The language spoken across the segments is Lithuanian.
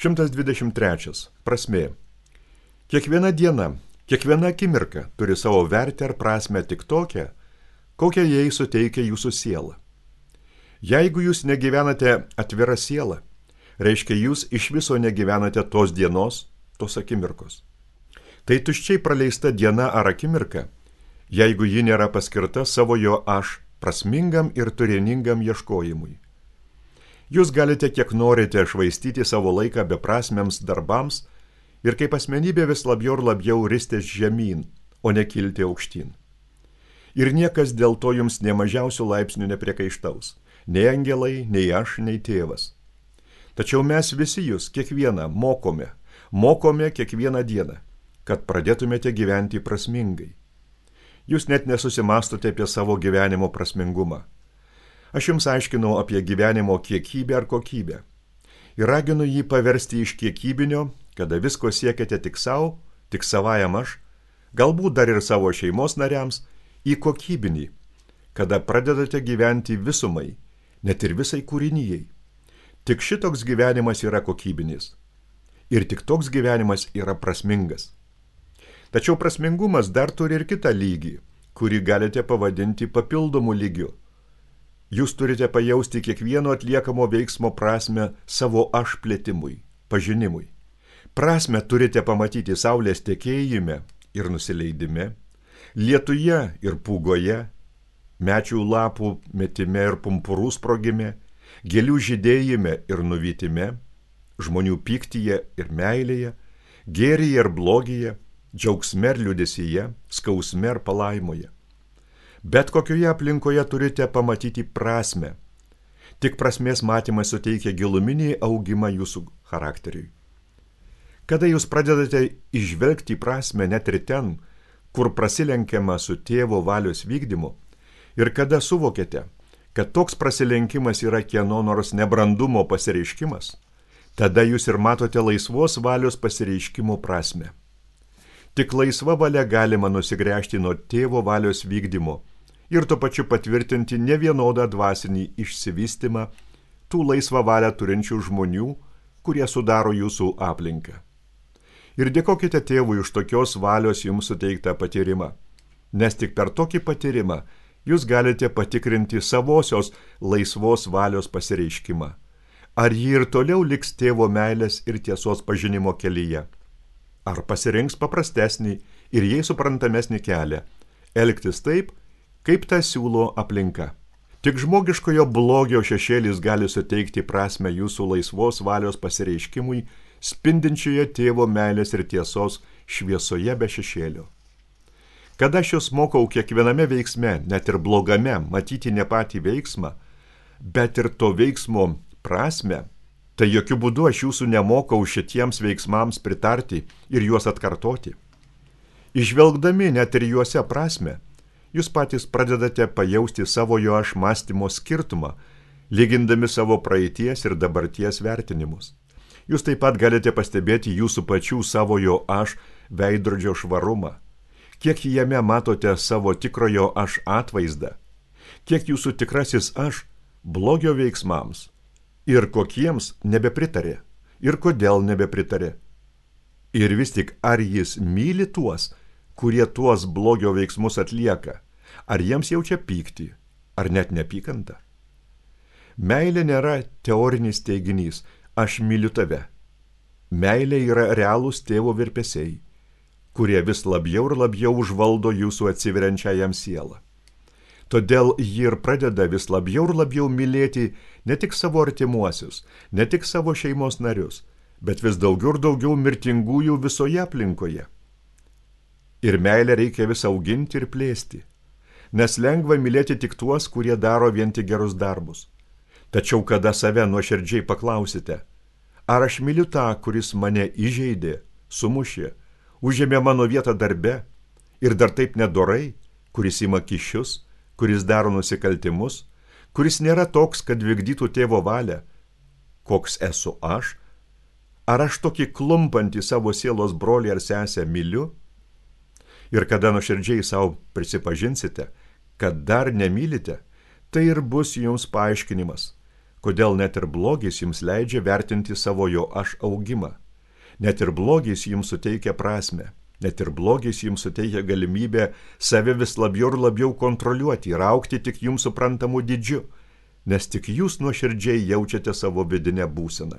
123. Prasmė. Kiekviena diena, kiekviena akimirka turi savo vertę ar prasmę tik tokią, kokią jai suteikia jūsų siela. Jeigu jūs negyvenate atvira siela, reiškia jūs iš viso negyvenate tos dienos, tos akimirkos. Tai tuščiai praleista diena ar akimirka, jeigu ji nėra paskirta savojo aš prasmingam ir turiningam ieškojimui. Jūs galite kiek norite švaistyti savo laiką beprasmiams darbams ir kaip asmenybė vis labiau ir labiau ristis žemyn, o ne kilti aukštyn. Ir niekas dėl to jums ne mažiausių laipsnių nepriekaištaus, nei angelai, nei aš, nei tėvas. Tačiau mes visi jūs kiekvieną mokome kiekvieną dieną, kad pradėtumėte gyventi prasmingai. Jūs net nesusimastote apie savo gyvenimo prasmingumą. Aš jums aiškinau apie gyvenimo kiekybę ar kokybę ir raginu jį paversti iš kiekybinio, kada visko siekiate tik savo, tik savajam aš, galbūt dar ir savo šeimos nariams, į kokybinį, kada pradedate gyventi visumai, net ir visai kūrinijai. Tik šitoks gyvenimas yra kokybinis. Ir tik toks gyvenimas yra prasmingas. Tačiau prasmingumas dar turi ir kitą lygį, kurį galite pavadinti papildomu lygiu. Jūs turite pajausti kiekvieno atliekamo veiksmo prasmę savo aš plėtimui, pažinimui. Prasmę turite pamatyti saulės tekėjime ir nusileidime, lietuje ir pūgoje, medžių lapų metime ir pumpurų sprogime, gėlių žydėjime ir nuvytime, žmonių pyktyje ir meilėje, gėryje ir blogyje, džiaugsme ir liūdesyje, skausme ir palaimoje. Bet kokioje aplinkoje turite pamatyti prasmę. Tik prasmės matymas suteikia giluminį augimą jūsų charakteriui. Kada jūs pradedate įžvelgti prasmę net ir ten, kur prasilenkiama su tėvo valios vykdymu, ir kada suvokėte, kad toks prasilenkimas yra kieno nors nebrandumo pasireiškimas, tada jūs ir matote laisvos valios pasireiškimo prasmę. Tik laisva valia galima nusigręžti nuo tėvo valios vykdymo ir tuo pačiu patvirtinti nevienodą dvasinį išsivystymą tų laisvą valią turinčių žmonių, kurie sudaro jūsų aplinką. Ir dėkokite tėvui už tokios valios jums suteiktą patyrimą, nes tik per tokį patyrimą jūs galite patikrinti savosios laisvos valios pasireiškimą. Ar ji ir toliau liks tėvo meilės ir tiesos pažinimo kelyje? Ar pasirinks paprastesnį ir jai suprantamesnį kelią, elgtis taip, kaip tą siūlo aplinka? Tik žmogiškojo blogio šešėlis gali suteikti prasmę jūsų laisvos valios pasireiškimui, spindinčioje tėvo meilės ir tiesos šviesoje be šešėlio. Kada aš jūs mokau kiekviename veiksme, net ir blogame, matyti ne patį veiksmą, bet ir to veiksmo prasmę, tai jokių būdų aš jūsų nemokau šitiems veiksmams pritarti ir juos atkartoti. Išvelgdami net ir juose prasmę, jūs patys pradedate pajausti savojo aš mąstymo skirtumą, lygindami savo praeities ir dabarties vertinimus. Jūs taip pat galite pastebėti jūsų pačių savojo aš veidrodžio švarumą, kiek jame matote savo tikrojo aš atvaizdą, kiek jūsų tikrasis aš blogio veiksmams ir kokiems nebepritarė, ir kodėl nebepritarė. Ir vis tik ar jis myli tuos, kurie tuos blogio veiksmus atlieka, ar jiems jaučia pyktį, ar net nepykantą. Meilė nėra teorinis teiginys, aš myliu tave. Meilė yra realūs tėvo virpesiai, kurie vis labiau ir labiau užvaldo jūsų atsiveriančią jam sielą. Todėl ji ir pradeda vis labiau ir labiau mylėti ne tik savo artimuosius, ne tik savo šeimos narius, bet vis daugiau ir daugiau mirtingųjų visoje aplinkoje. Ir meilę reikia vis auginti ir plėsti, nes lengva mylėti tik tuos, kurie daro vien tik gerus darbus. Tačiau kada save nuoširdžiai paklausite, ar aš myliu tą, kuris mane įžeidė, sumušė, užėmė mano vietą darbe ir dar taip nedorai, kuris ima kyšius, kuris daro nusikaltimus, kuris nėra toks, kad vykdytų tėvo valią, koks esu aš, ar aš tokį klumpantį savo sielos brolį ar sesę myliu? Ir kada nuoširdžiai savo prisipažinsite, kad dar nemylite, tai ir bus jums paaiškinimas, kodėl net ir blogis jums leidžia vertinti savo jo aš augimą. Net ir blogis jums suteikia prasme. Net ir blogis jums suteikia galimybę save vis labiau ir labiau kontroliuoti ir augti tik jums suprantamu dydžiu, nes tik jūs nuoširdžiai jaučiate savo vidinę būseną.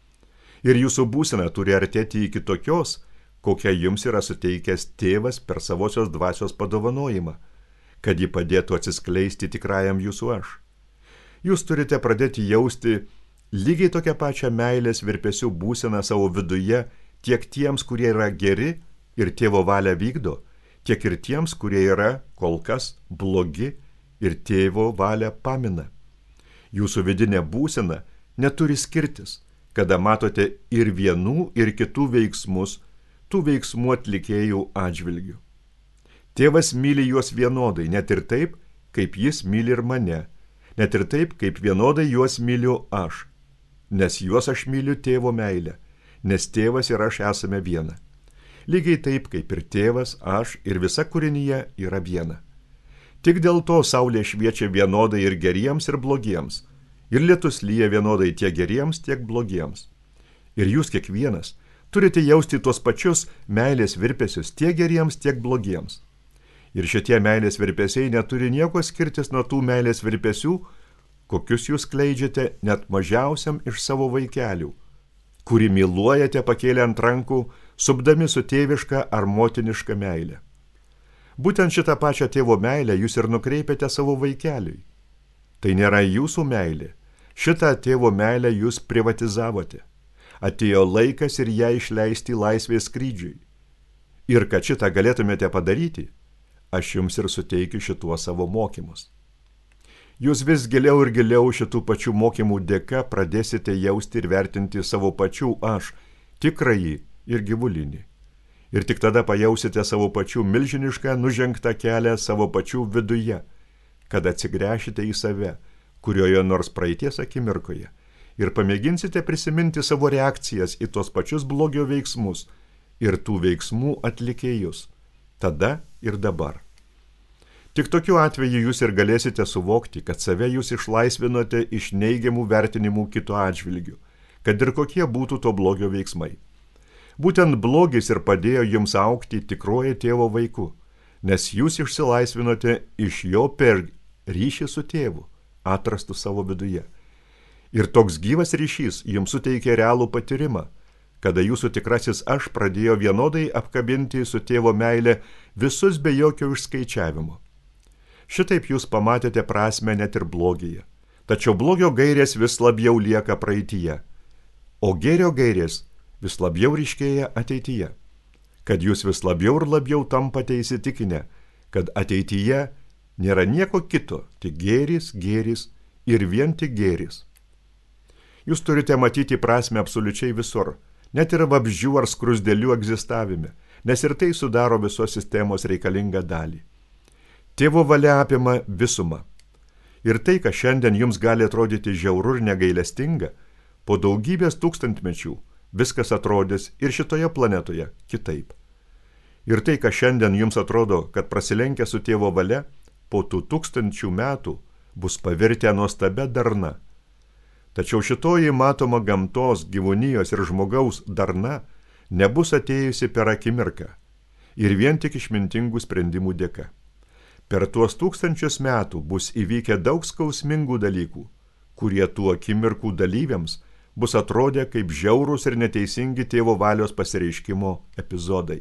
Ir jūsų būsena turi artėti iki tokios, kokią jums yra suteikęs tėvas per savosios dvasios padovanojimą, kad ji padėtų atsiskleisti tikrajam jūsų aš. Jūs turite pradėti jausti lygiai tokią pačią meilės virpesių būseną savo viduje tiek tiems, kurie yra geri ir tėvo valią vykdo, tiek ir tiems, kurie yra kol kas blogi ir tėvo valią pamina. Jūsų vidinė būsena neturi skirtis, kada matote ir vienų, ir kitų veiksmus, tų veiksmų atlikėjų atžvilgių. Tėvas myli juos vienodai, net ir taip, kaip jis myli ir mane, net ir taip, kaip vienodai juos myliu aš, nes juos aš myliu tėvo meilę, nes tėvas ir aš esame viena. Lygiai taip, kaip ir tėvas, aš ir visa kūrinija yra viena. Tik dėl to saulė šviečia vienodai ir geriems, ir blogiems, ir lietus lyja vienodai tiek geriems, tiek blogiems. Ir jūs kiekvienas turite jausti tuos pačius meilės virpesius tiek geriems, tiek blogiems. Ir šitie meilės virpesiai neturi nieko skirtis nuo tų meilės virpesių, kokius jūs skleidžiate net mažiausiam iš savo vaikelių, kurį myluojate pakėlę ant rankų, supdami su tėviška ar motiniška meilė. Būtent šitą pačią tėvo meilę jūs ir nukreipiate savo vaikeliui. Tai nėra jūsų meilė. Šitą tėvo meilę jūs privatizavote. Atėjo laikas ir ją išleisti laisvės skrydžiui. Ir kad šitą galėtumėte padaryti, aš jums ir suteikiu šituos savo mokymus. Jūs vis giliau ir giliau šitų pačių mokymų dėka pradėsite jausti ir vertinti savo pačių aš, tikrąjį ir gyvulinį. Ir tik tada pajausite savo pačių milžinišką nužengtą kelią savo pačių viduje, kad atsigręšite į save, kurioje nors praeities akimirkoje, ir pamėginsite prisiminti savo reakcijas į tos pačius blogio veiksmus ir tų veiksmų atlikėjus, tada ir dabar. Tik tokiu atveju jūs ir galėsite suvokti, kad save jūs išlaisvinote iš neigiamų vertinimų kito atžvilgių, kad ir kokie būtų to blogio veiksmai. Būtent blogis ir padėjo jums augti tikroje tėvo vaiku, nes jūs išsilaisvinote iš jo per ryšį su tėvu, atrastų savo viduje. Ir toks gyvas ryšys jums suteikė realų patyrimą, kada jūsų tikrasis aš pradėjo vienodai apkabinti su tėvo meilė visus be jokio išskaičiavimo. Šitaip jūs pamatėte prasme net ir blogyje, tačiau blogio gairės vis labiau lieka praeityje, o gėrio gairės vis labiau ryškėja ateityje, kad jūs vis labiau ir labiau tampate įsitikinę, kad ateityje nėra nieko kito, tik gėris, gėris ir vien tik gėris. Jūs turite matyti prasme absoliučiai visur, net ir vabzdžių ar skrusdėlių egzistavime, nes ir tai sudaro visos sistemos reikalingą dalį. Tėvo valia apima visumą. Ir tai, kas šiandien jums gali atrodyti žiauru ir negailestinga, po daugybės tūkstantmečių viskas atrodys ir šitoje planetoje kitaip. Ir tai, kas šiandien jums atrodo, kad prasilenkia su tėvo valia, po tų 1000 metų bus pavirtę nuostabia darna. Tačiau šitoji matoma gamtos, gyvūnijos ir žmogaus darna nebus atėjusi per akimirką ir vien tik išmintingų sprendimų dėka. Per tuos 1000 metų bus įvykę daug skausmingų dalykų, kurie tų akimirkų dalyviams bus atrodę kaip žiaurūs ir neteisingi tėvo valios pasireiškimo epizodai.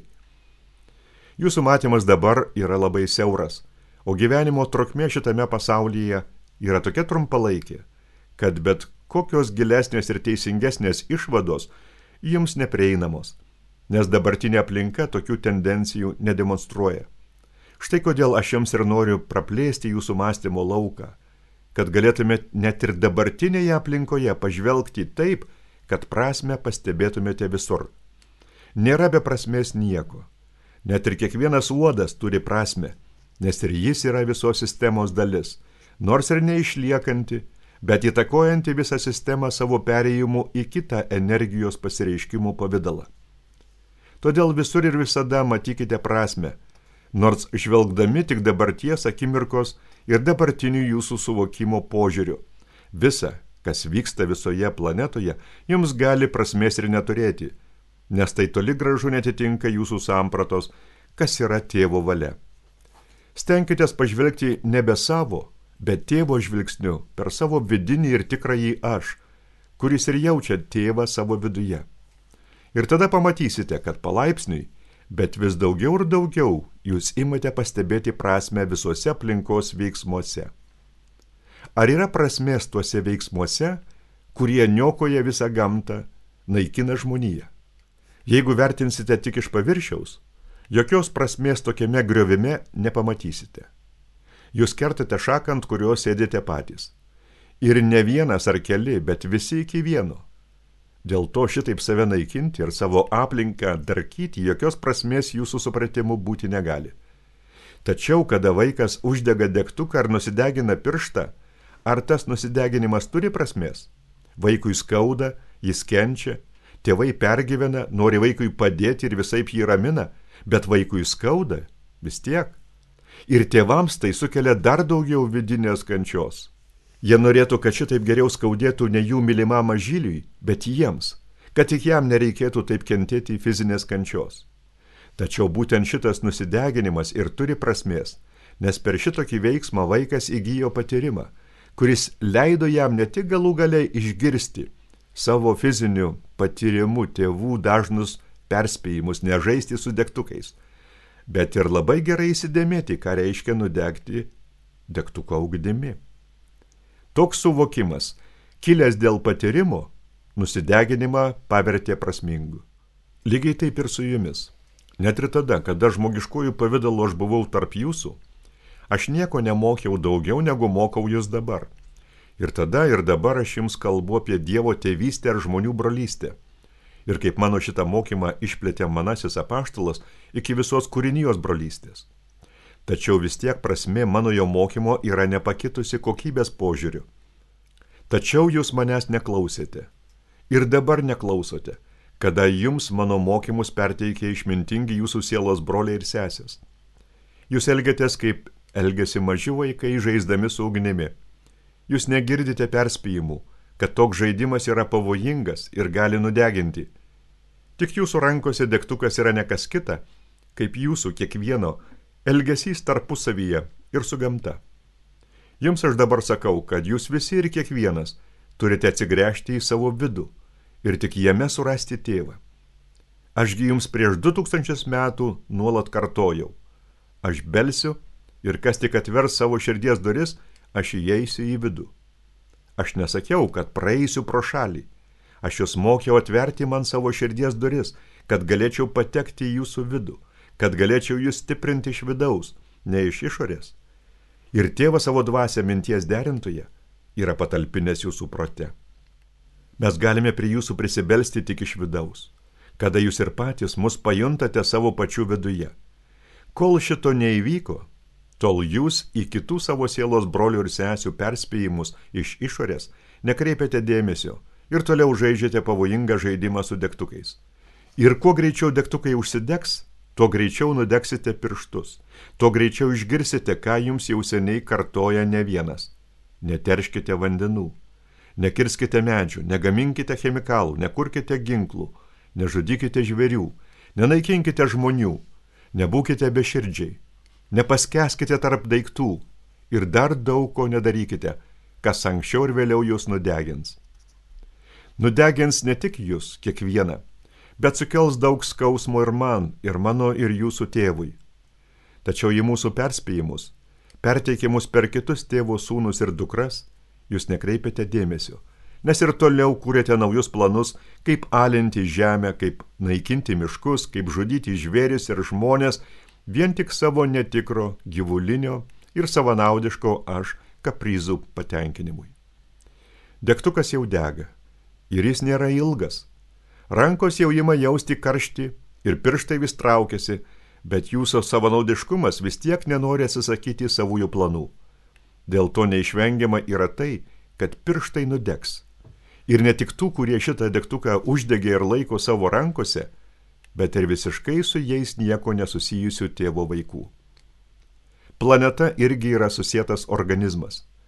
Jūsų matymas dabar yra labai siauras, o gyvenimo trukmė šitame pasaulyje yra tokia trumpalaikė, kad bet kokios gilesnės ir teisingesnės išvados jums neprieinamos, nes dabartinė aplinka tokių tendencijų nedemonstruoja. Štai kodėl aš jums ir noriu praplėsti jūsų mąstymo lauką, kad galėtumėte net ir dabartinėje aplinkoje pažvelgti taip, kad prasmę pastebėtumėte visur. Nėra be prasmės nieko. Net ir kiekvienas uodas turi prasmę, nes ir jis yra visos sistemos dalis, nors ir neišliekanti, bet įtakojanti visą sistemą savo perėjimu į kitą energijos pasireiškimų pavidalą. Todėl visur ir visada matykite prasmę, nors žvelgdami tik dabarties akimirkos ir dabartinių jūsų suvokimo požiūrių, visa, kas vyksta visoje planetoje, jums gali prasmės ir neturėti, nes tai toli gražu netitinka jūsų sampratos, kas yra tėvo valia. Stenkitės pažvelgti nebe savo, bet tėvo žvilgsniu per savo vidinį ir tikrąjį aš, kuris ir jaučia tėvą savo viduje. Ir tada pamatysite, kad palaipsniui, bet vis daugiau ir daugiau jūs imate pastebėti prasmę visuose aplinkos veiksmuose. Ar yra prasmės tuose veiksmuose, kurie niokoja visą gamtą, naikina žmoniją? Jeigu vertinsite tik iš paviršiaus, jokios prasmės tokiame griovime nepamatysite. Jūs kertate šaką, ant kurios sėdite patys. Ir ne vienas ar keli, bet visi iki vieno. Dėl to šitaip save naikinti ir savo aplinką darkyti jokios prasmės jūsų supratimu būti negali. Tačiau, kada vaikas uždega degtuką ar nusidegina pirštą, ar tas nusideginimas turi prasmės? Vaikui skauda, jis kenčia, tėvai pergyvena, nori vaikui padėti ir visaip jį ramina, bet vaikui skauda vis tiek. Ir tėvams tai sukelia dar daugiau vidinės kančios. Jie norėtų, kad šitaip geriau skaudėtų ne jų mylimam mažyliui, bet jiems, kad tik jam nereikėtų taip kentėti fizinės kančios. Tačiau būtent šitas nusideginimas ir turi prasmės, nes per šitokį veiksmą vaikas įgijo patyrimą, kuris leido jam ne tik galų galiai išgirsti savo fiziniu patyrimu tėvų dažnus perspėjimus nežaisti su degtukais, bet ir labai gerai įsidėmėti, ką reiškia nudegti degtuko ugdimi. Toks suvokimas, kilęs dėl patyrimo, nusideginimą pavertė prasmingu. Lygiai taip ir su jumis. Net ir tada, kada žmogiškųjų pavidalu aš buvau tarp jūsų, aš nieko nemokiau daugiau, negu mokau jūs dabar. Ir tada ir dabar aš jums kalbu apie Dievo tėvystę ir žmonių brolystę. Ir kaip mano šitą mokymą išplėtė manasis apaštalas iki visos kūrinijos brolystės. Tačiau vis tiek prasmė mano jo mokymo yra nepakitusi kokybės požiūriu. Tačiau jūs manęs neklausėte. Ir dabar neklausote, kada jums mano mokymus perteikė išmintingi jūsų sielos broliai ir sesės. Jūs elgiatės kaip elgiasi maži vaikai žaisdami su ugnimi. Jūs negirdite perspėjimų, kad toks žaidimas yra pavojingas ir gali nudeginti. Tik jūsų rankose degtukas yra ne kas kita, kaip jūsų kiekvieno elgesys tarpusavyje ir su gamta. Jums aš dabar sakau, kad jūs visi ir kiekvienas turite atsigręžti į savo vidų ir tik jame surasti tėvą. Ašgi jums prieš 2000 metų nuolat kartojau. Aš belsiu ir kas tik atvers savo širdies duris, aš įeisiu į vidų. Aš nesakiau, kad praeisiu pro šalį. Aš jūs mokiau atverti man savo širdies duris, kad galėčiau patekti į jūsų vidų, kad galėčiau jūs stiprinti iš vidaus, ne iš išorės. Ir tėvas savo dvasią minties derintoje yra patalpinęs jūsų prote. Mes galime prie jūsų prisibelsti tik iš vidaus, kada jūs ir patys mus pajuntate savo pačių viduje. Kol šito neįvyko, tol jūs į kitų savo sielos brolių ir sesių perspėjimus iš išorės nekreipiate dėmesio ir toliau žaidžiate pavojingą žaidimą su degtukais. Ir kuo greičiau degtukai užsidegs, tuo greičiau nudegsite pirštus, tuo greičiau išgirsite, ką jums jau seniai kartoja ne vienas. Neterškite vandenų, nekirskite medžių, negaminkite chemikalų, nekurkite ginklų, nežudykite žvėrių, nenaikinkite žmonių, nebūkite beširdžiai, nepaskeskite tarp daiktų ir dar daug ko nedarykite, kas anksčiau ir vėliau jūs nudegins. Nudegins ne tik jūs, kiekvieną, bet sukels daug skausmo ir man, ir mano, ir jūsų tėvui. Tačiau į mūsų perspėjimus, perteikimus per kitus tėvo sūnus ir dukras, jūs nekreipiate dėmesio, nes ir toliau kūrėte naujus planus, kaip alinti žemę, kaip naikinti miškus, kaip žudyti žvėris ir žmonės, vien tik savo netikro, gyvulinio ir savanaudiško aš kaprizų patenkinimui. Degtukas jau dega, ir jis nėra ilgas. Rankos jau ima jausti karštį ir pirštai vis traukiasi, bet jūsų savanaudiškumas vis tiek nenori atsisakyti savųjų planų. Dėl to neišvengiama yra tai, kad pirštai nudegs. Ir ne tik tų, kurie šitą degtuką uždegė ir laiko savo rankose, bet ir visiškai su jais nieko nesusijusių tėvo vaikų. Planeta irgi yra susietas organizmas.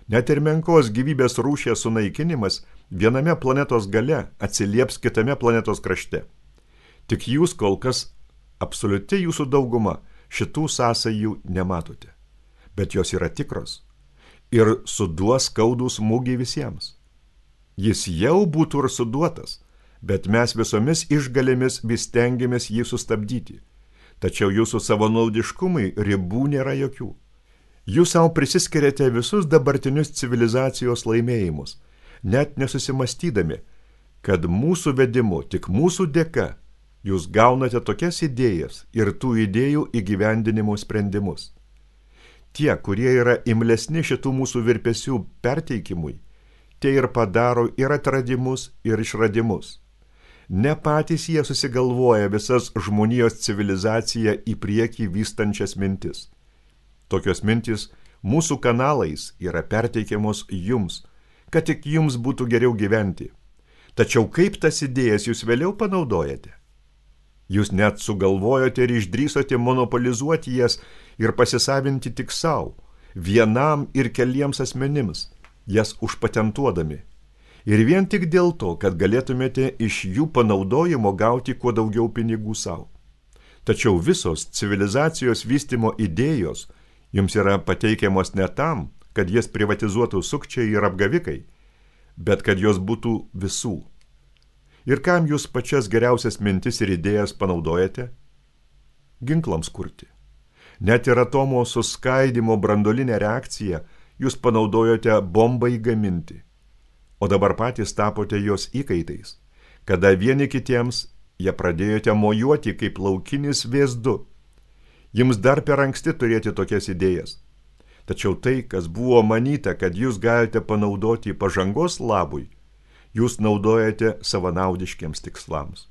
Net ir menkos gyvybės rūšies sunaikinimas viename planetos gale atsilieps kitame planetos krašte. Tik jūs kol kas, absoliuti jūsų dauguma, šitų sąsajų nematote. Bet jos yra tikros ir suduos skaudų smūgį visiems. Jis jau būtų ir suduotas, bet mes visomis išgalėmis vis stengiamės jį sustabdyti. Tačiau jūsų savanaudiškumui ribų nėra jokių. Jūs savo prisiskiriate visus dabartinius civilizacijos laimėjimus, net nesusimastydami, kad mūsų vedimu, tik mūsų dėka, jūs gaunate tokias idėjas ir tų idėjų įgyvendinimo sprendimus. Tie, kurie yra imlesni šitų mūsų virpesių perteikimui, tie ir padaro ir atradimus, ir išradimus. Ne patys jie susigalvoja visas žmonijos civilizaciją į priekį vystančias mintis. Tokios mintys mūsų kanalais yra perteikiamos jums, kad tik jums būtų geriau gyventi. Tačiau kaip tas idėjas jūs vėliau panaudojate? Jūs net sugalvojote ir išdrįsote monopolizuoti jas ir pasisavinti tik savo, vienam ir keliems asmenims, jas užpatentuodami. Ir vien tik dėl to, kad galėtumėte iš jų panaudojimo gauti kuo daugiau pinigų savo. Tačiau visos civilizacijos vystymo idėjos jums yra pateikiamos ne tam, kad jas privatizuotų sukčiai ir apgavikai, bet kad jos būtų visų. Ir kam jūs pačias geriausias mintis ir idėjas panaudojate? Ginklams kurti. Net ir atomo suskaidimo branduolinę reakciją jūs panaudojote bombai gaminti. O dabar patys tapote jos įkaitais, kada vieni kitiems jie pradėjote mojuoti kaip laukinis vėzdu. Jums dar per anksti turėti tokias idėjas. Tačiau tai, kas buvo manyta, kad jūs galite panaudoti pažangos labui, jūs naudojate savanaudiškiams tikslams.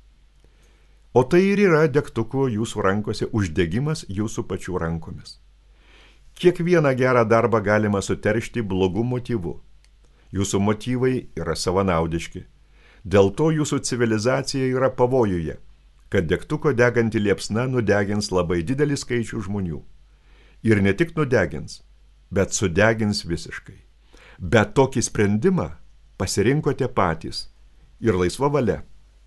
O tai ir yra degtuko jūsų rankose uždegimas jūsų pačių rankomis. Kiekvieną gerą darbą galima suteršti blogų motyvų. Jūsų motyvai yra savanaudiški. Dėl to jūsų civilizacija yra pavojuje, kad degtuko deganti liepsna nudegins labai didelį skaičių žmonių. Ir ne tik nudegins, bet sudegins visiškai. Bet tokį sprendimą pasirinkote patys ir laisva valia.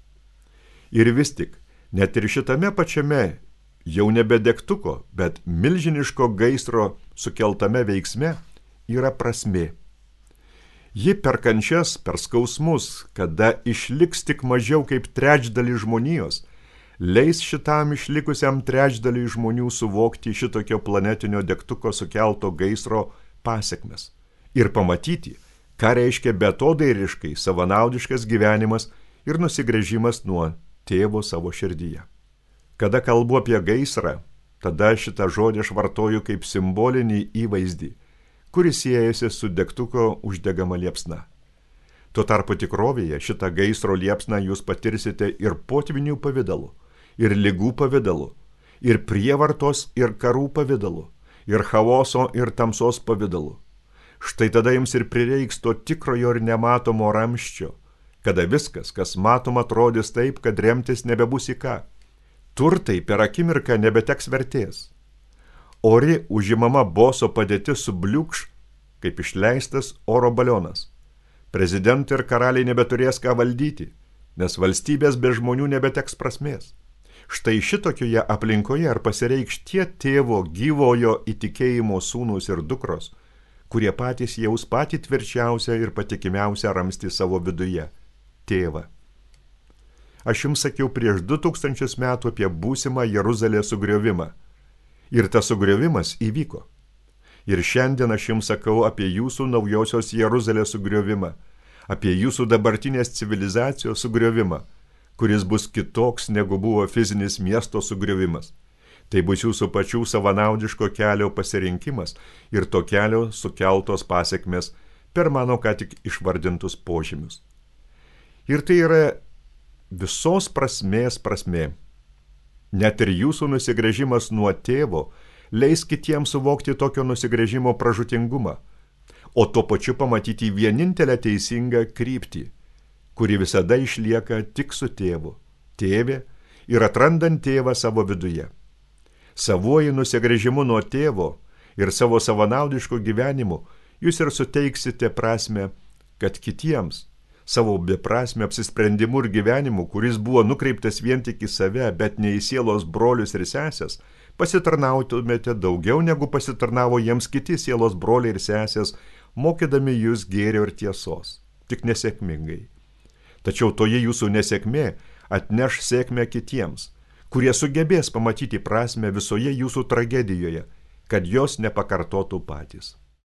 Ir vis tik, net ir šitame pačiame, jau nebe degtuko, bet milžiniško gaisro sukeltame veiksme yra prasmė. Ji per kančias, per skausmus, kada išliks tik mažiau kaip trečdalį žmonijos, leis šitam išlikusiam trečdaliui žmonių suvokti šitokio planetinio degtuko sukelto gaisro pasekmes ir pamatyti, ką reiškia betodairiškai savanaudiškas gyvenimas ir nusigręžimas nuo tėvo savo širdyje. Kada kalbu apie gaisrą, tada šitą žodį aš vartoju kaip simbolinį įvaizdį, kuris siejasi su degtuko uždegama liepsna. Tuo tarpu tikrovėje šitą gaisro liepsną jūs patirsite ir potvinių pavidalu, ir ligų pavidalu, ir prievartos, ir karų pavidalu, ir chaoso, ir tamsos pavidalu. Štai tada jums ir prireiks to tikrojo ir nematomo ramsčio, kada viskas, kas matoma, atrodys taip, kad remtis nebebus į ką. Turtai per akimirką nebeteks vertės. Ori užimama boso padėtis subliūkš, kaip išleistas oro balionas. Prezidentai ir karaliai nebeturės ką valdyti, nes valstybės be žmonių nebeteks prasmės. Štai šitokioje aplinkoje ar pasireikš tie tėvo gyvojo įtikėjimo sūnus ir dukros, kurie patys jaus patį tvirčiausią ir patikimiausią ramstį savo viduje – tėvą. Aš jums sakiau prieš 2000 metų apie būsimą Jeruzalės sugriovimą. Ir tas sugriovimas įvyko. Ir šiandien aš jums sakau apie jūsų naujosios Jeruzalės sugriovimą, apie jūsų dabartinės civilizacijos sugriovimą, kuris bus kitoks negu buvo fizinis miesto sugriovimas. Tai bus jūsų pačių savanaudiško kelio pasirinkimas ir to kelio sukeltos pasekmės per mano ką tik išvardintus požymius. Ir tai yra visos prasmės prasmė. Net ir jūsų nusigręžimas nuo tėvo leis kitiems suvokti tokio nusigręžimo pražūtingumą, o tuo pačiu pamatyti vienintelę teisingą kryptį, kuri visada išlieka tik su tėvu, tėvė ir atrandant tėvą savo viduje. Savuoju nusigręžimu nuo tėvo ir savo savanaudiško gyvenimu jūs ir suteiksite prasme, kad kitiems savo beprasme apsisprendimu ir gyvenimu, kuris buvo nukreiptas vien tik į save, bet ne į sielos brolius ir sesės, pasitarnautumėte daugiau negu pasitarnavo jiems kiti sielos broliai ir sesės, mokydami jūs gėrio ir tiesos, tik nesėkmingai. Tačiau toji jūsų nesėkmė atneš sėkmę kitiems, kurie sugebės pamatyti prasme visoje jūsų tragedijoje, kad jos nepakartotų patys.